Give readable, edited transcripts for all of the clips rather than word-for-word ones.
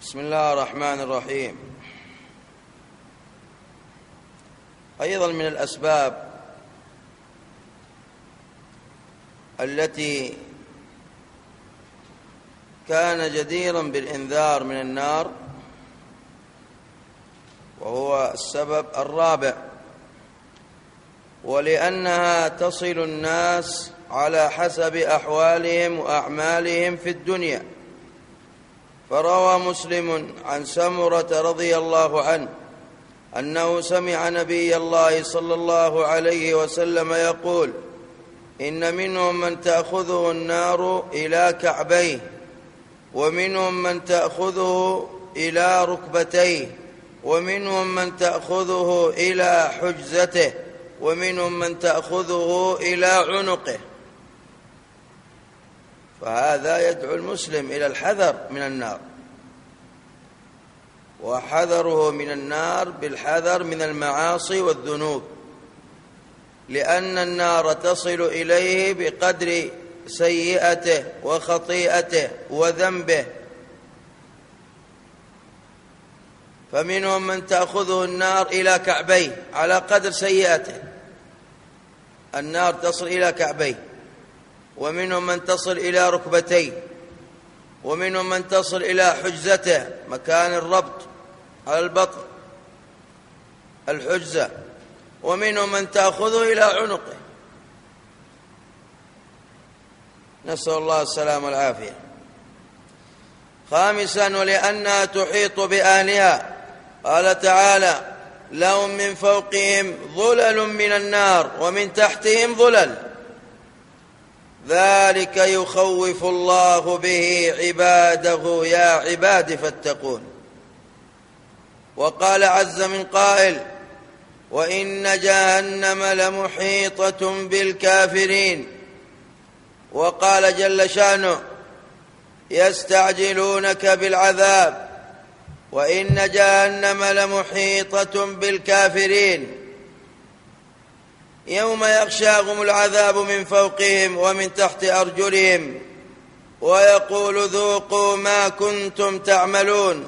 بسم الله الرحمن الرحيم. أيضا من الأسباب التي كان جديرا بالإنذار من النار، وهو السبب الرابع، ولأنها تصل الناس على حسب أحوالهم وأعمالهم في الدنيا. فروى مسلم عن سمرة رضي الله عنه أنه سمع نبي الله صلى الله عليه وسلم يقول: إن منهم من تأخذه النار إلى كعبيه، ومنهم من تأخذه إلى ركبتيه، ومنهم من تأخذه إلى حجزته، ومنهم من تأخذه إلى عنقه. فهذا يدعو المسلم إلى الحذر من النار، وحذره من النار بالحذر من المعاصي والذنوب، لأن النار تصل إليه بقدر سيئته وخطيئته وذنبه. فمنهم من تأخذه النار إلى كعبيه على قدر سيئته، النار تصل إلى كعبيه، ومنهم من تصل إلى ركبتيه، ومنهم من تصل إلى حجزته، مكان الربط على البطن الحجزة، ومنهم من تأخذه إلى عنقه. نسأل الله السلامة والعافية. خامسا، ولأنها تحيط بأهلها، قال تعالى: لهم من فوقهم ظلل من النار ومن تحتهم ظلل، ذلك يخوف الله به عباده يا عباد فاتقون. وقال عز من قائل: وإن جهنم لمحيطة بالكافرين. وقال جل شأنه: يستعجلونك بالعذاب وإن جهنم لمحيطة بالكافرين يوم يغشاهم العذاب من فوقهم ومن تحت أرجلهم ويقول ذوقوا ما كنتم تعملون.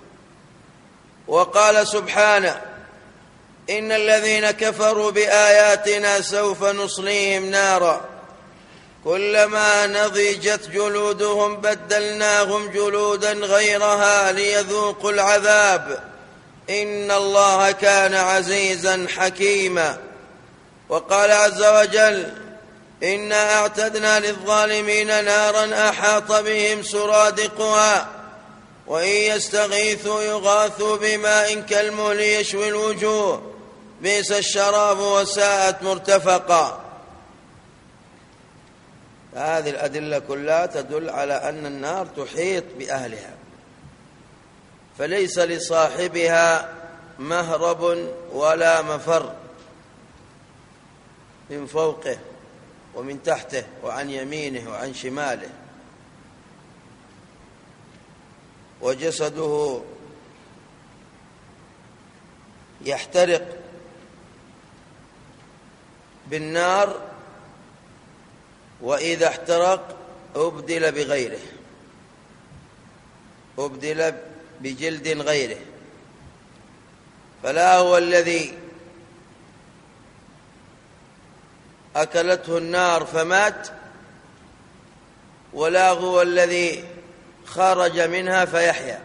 وقال سبحانه: إن الذين كفروا بآياتنا سوف نصليهم نارا كلما نضجت جلودهم بدلناهم جلودا غيرها ليذوقوا العذاب إن الله كان عزيزا حكيما. وقال عز وجل: إنا أعتدنا للظالمين نارا أحاط بهم سرادقها وإن يستغيثوا يغاثوا بماء كالمهل يشوي الوجوه بئس الشراب وساءت مرتفقا. هذه الأدلة كلها تدل على أن النار تحيط بأهلها، فليس لصاحبها مهرب ولا مفر، من فوقه ومن تحته وعن يمينه وعن شماله، وجسده يحترق بالنار، وإذا احترق أبدل بغيره، أبدل بجلد غيره، فلا هو الذي أكلته النار فمات، ولا هو الذي خرج منها فيحيا،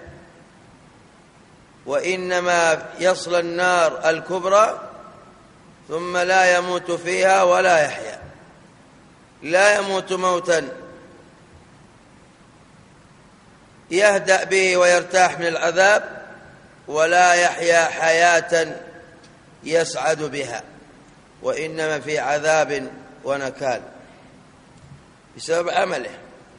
وإنما يصل النار الكبرى ثم لا يموت فيها ولا يحيا، لا يموت موتا يهدأ به ويرتاح من العذاب، ولا يحيا حياة يسعد بها، وإنما في عذاب ونكال بسبب عمله.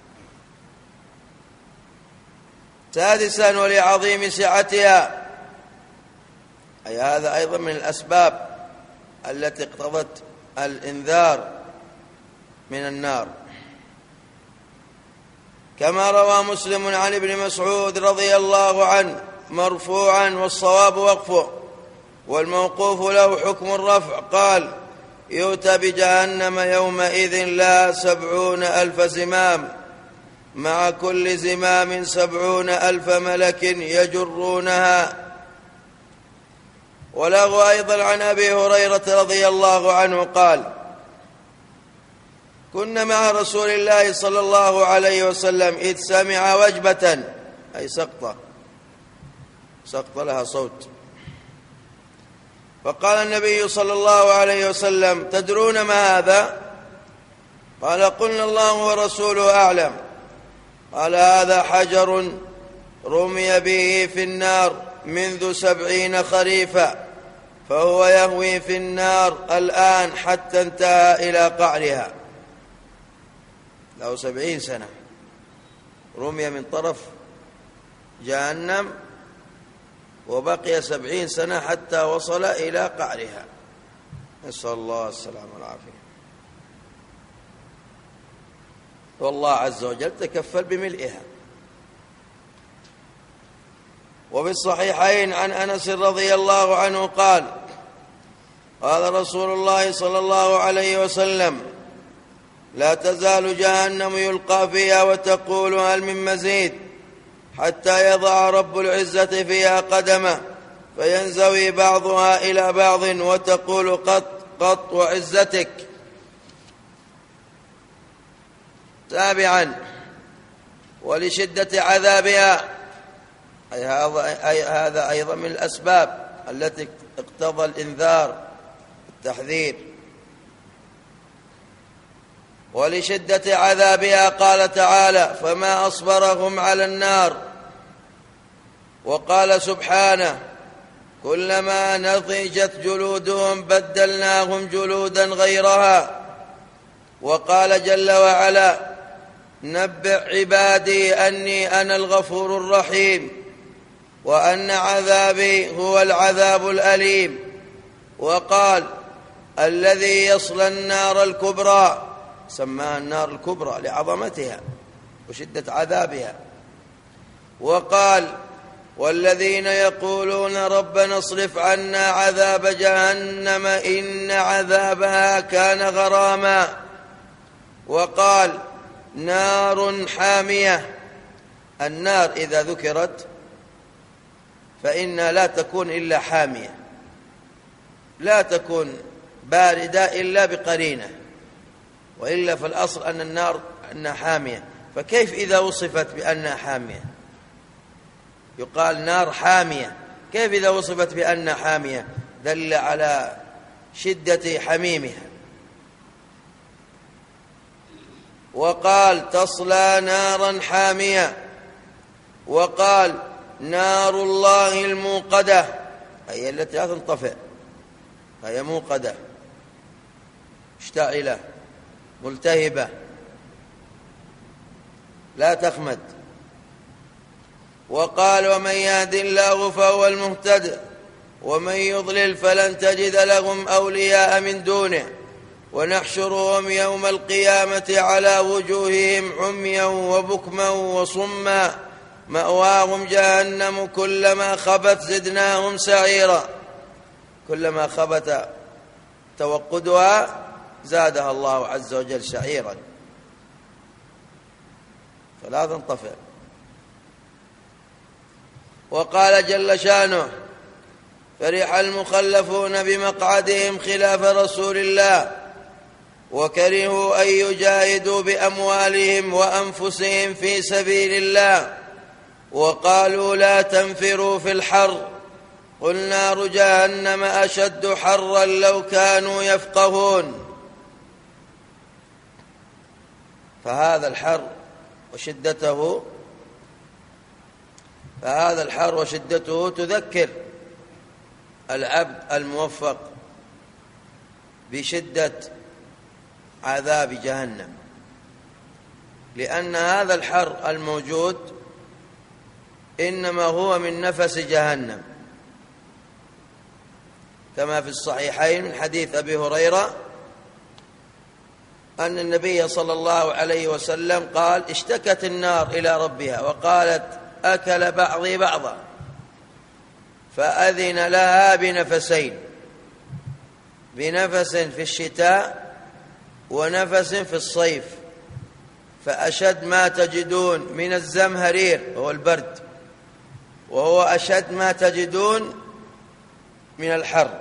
سادسا، ولعظيم سعتها، أي هذا أيضا من الأسباب التي اقتضت الإنذار من النار، كما روى مسلم عن ابن مسعود رضي الله عنه مرفوعا، والصواب وقفه، والموقوف له حكم الرفع، قال: يؤتى بجهنم يومئذ لا 70,000 زمام مع كل زمام 70,000 ملك يجرونها. وله أيضا عن أبي هريرة رضي الله عنه قال: كنا مع رسول الله صلى الله عليه وسلم إذ سمع وجبة، أي سقطة لها صوت، فقال النبي صلى الله عليه وسلم: تدرون ما هذا؟ قال: قلنا الله ورسوله أعلم. قال: هذا حجر رمي به في النار منذ 70 خريفا، فهو يهوي في النار الآن حتى انتهى إلى قعرها. له 70 سنة رمي من طرف جهنم، وبقي 70 سنة حتى وصل إلى قعرها، نسأل الله السلامة والعافية. والله عز وجل تكفل بملئها. وفي الصحيحين عن أنس رضي الله عنه قال: قال رسول الله صلى الله عليه وسلم: لا تزال جهنم يلقى فيها وتقول هل من مزيد، حتى يضع رب العزة فيها قدمه فينزوي بعضها إلى بعض وتقول قط قط وعزتك. تابعا: ولشدة عذابها، أي هذا أيضا من الأسباب التي اقتضى الإنذار التحذير. ولشدة عذابها قال تعالى: فما أصبرهم على النار. وقال سبحانه: كلما نضجت جلودهم بدلناهم جلودا غيرها. وقال جل وعلا: نبئ عبادي أني أنا الغفور الرحيم وأن عذابي هو العذاب الأليم. وقال: الذي يصلى النار الكبرى، سماها النار الكبرى لعظمتها وشدة عذابها. وقال: والذين يقولون ربنا اصرف عنا عذاب جهنم إن عذابها كان غراما. وقال: نار حامية. النار إذا ذكرت فإنها لا تكون إلا حامية، لا تكون باردة إلا بقرينة، وإلا في الأصل أن النار أنها حامية، فكيف إذا وصفت بأنها حامية؟ يقال نار حامية، كيف إذا وصفت بأنها حامية؟ دل على شدة حميمها. وقال: تصلى نارا حامية. وقال: نار الله الموقدة، أي التي لا تنطفئ، هي موقدة مشتعلة ملتهبة لا تخمد. وقال: ومن يهد الله فهو المهتد ومن يضلل فلن تجد لهم أولياء من دونه ونحشرهم يوم القيامة على وجوههم عميا وبكما وصما مأواهم جهنم كلما خبت زدناهم سعيرا. كلما خبت توقدها زادها الله عز وجل سعيرا فلا تنطفئ. وقال جل شانه: فرح المخلفون بمقعدهم خلاف رسول الله وكرهوا أن يجاهدوا بأموالهم وأنفسهم في سبيل الله وقالوا لا تنفروا في الحر قل نار جهنم أشد حرا لو كانوا يفقهون. فهذا الحر وشدته تذكر العبد الموفق بشدة عذاب جهنم، لأن هذا الحر الموجود إنما هو من نفس جهنم، كما في الصحيحين من حديث أبي هريرة أن النبي صلى الله عليه وسلم قال: اشتكت النار إلى ربها وقالت: أكل بعضي بعضا، فأذن لها بنفسين، بنفس في الشتاء ونفس في الصيف، فأشد ما تجدون من الزمهرير هو البرد، وهو أشد ما تجدون من الحر.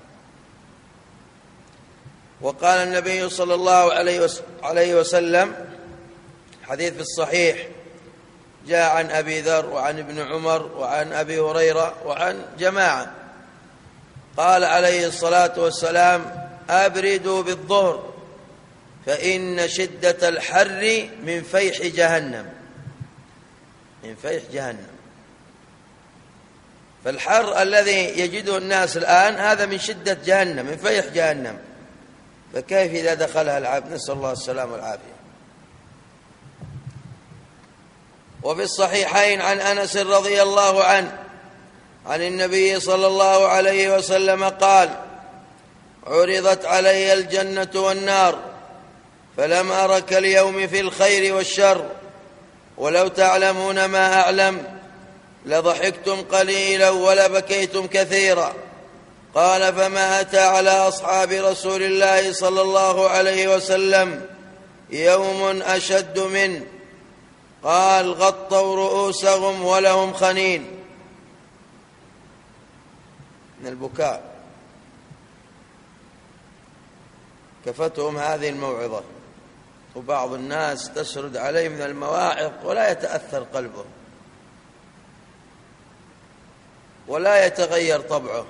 وقال النبي صلى الله عليه وسلم، حديث في الصحيح جاء عن أبي ذر وعن ابن عمر وعن أبي هريرة وعن جماعة، قال عليه الصلاة والسلام: أبردوا بالظهر فإن شدة الحر من فيح جهنم. من فيح جهنم. فالحر الذي يجده الناس الآن هذا من شدة جهنم، من فيح جهنم، فكيف إذا دخلها العبد؟ نسأل الله السلامة والعافية. وفي الصحيحين عن أنس رضي الله عنه عن النبي صلى الله عليه وسلم قال: عرضت علي الجنة والنار فلم أرك اليوم في الخير والشر، ولو تعلمون ما أعلم لضحكتم قليلا ولبكيتم كثيرا. قال: فما أتى على أصحاب رسول الله صلى الله عليه وسلم يوم أشد منه. قال: غطوا رؤوسهم ولهم خنين من البكاء. كفتهم هذه الموعظة. وبعض الناس تسرد عليه من المواعظ ولا يتأثر قلبه ولا يتغير طبعه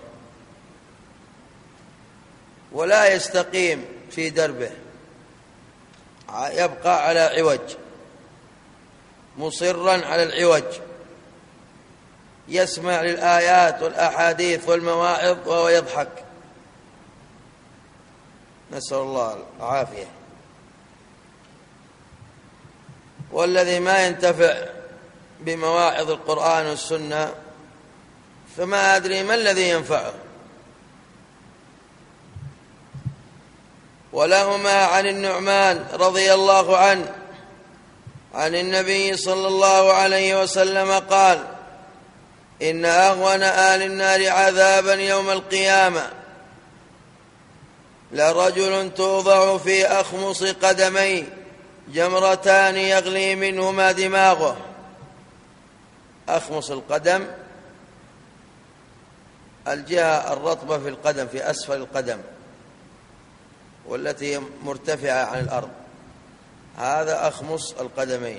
ولا يستقيم في دربه، يبقى على عوج، مصرا على العوج، يسمع للآيات والأحاديث والمواعظ وهو يضحك، نسأل الله العافية. والذي ما ينتفع بمواعظ القرآن والسنة فما أدري ما الذي ينفعه. ولهما عن النعمان رضي الله عنه عن النبي صلى الله عليه وسلم قال: إن أهون أهل النار عذابا يوم القيامة لرجل توضع في أخمص قدميه جمرتان يغلي منهما دماغه. أخمص القدم الجهة الرطبة في القدم، في أسفل القدم، والتي مرتفعة عن الأرض، هذا أخمص القدمين.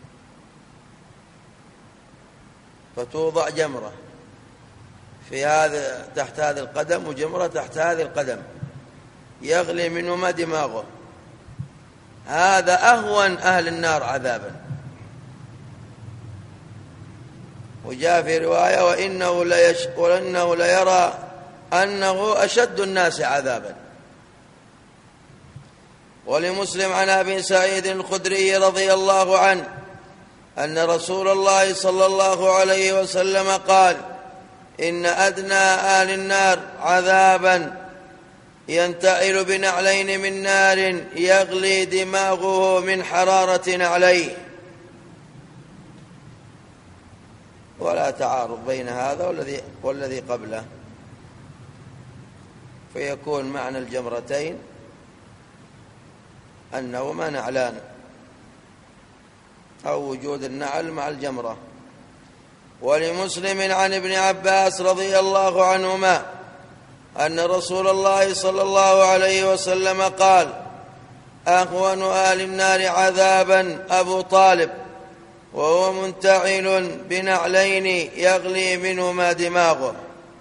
فتوضع جمرة في هذا تحت هذا القدم وجمرة تحت هذه القدم يغلي منهما دماغه. هذا أهون أهل النار عذابا. وجاء في رواية: وإنه ليرى أنه أشد الناس عذابا. ولمسلم عن أبي سعيد الخدري رضي الله عنه أن رسول الله صلى الله عليه وسلم قال: إن أدنى أهل النار عذابا ينتعل بنعلين من نار يغلي دماغه من حرارة نعليه. ولا تعارض بين هذا والذي قبله، فيكون معنى الجمرتين أنهما نعلان أو وجود النعل مع الجمرة. ولمسلم عن ابن عباس رضي الله عنهما أن رسول الله صلى الله عليه وسلم قال: أهون أهل النار عذابا أبو طالب وهو منتعل بنعلين يغلي منهما دماغه.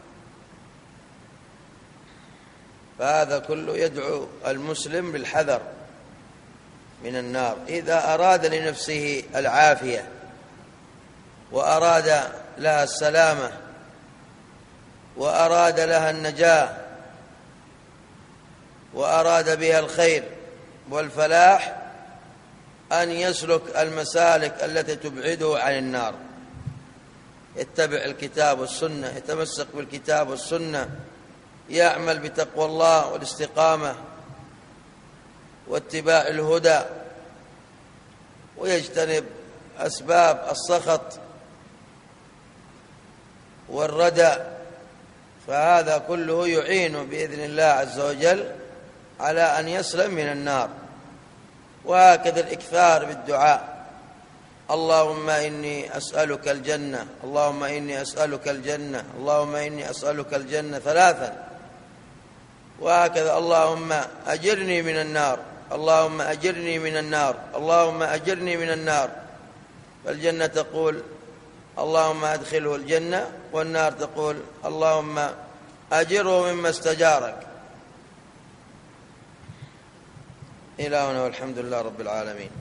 فهذا كله يدعو المسلم بالحذر من النار إذا أراد لنفسه العافية وأراد لها السلامة وأراد لها النجاة وأراد بها الخير والفلاح، أن يسلك المسالك التي تبعده عن النار، يتبع الكتاب والسنة، يتمسك بالكتاب والسنة، يعمل بتقوى الله والاستقامة واتباع الهدى، ويجتنب أسباب السخط والردى. فهذا كله يعين بإذن الله عز وجل على أن يسلم من النار. وهكذا الإكثار بالدعاء: اللهم إني أسألك الجنة، اللهم إني أسألك الجنة، اللهم إني أسألك الجنة 3. وهكذا: اللهم أجرني من النار، اللهم أجرني من النار، اللهم أجرني من النار. فالجنة تقول: اللهم أدخله الجنة، والنار تقول: اللهم أجره مما استجارك. إلهنا والحمد لله رب العالمين.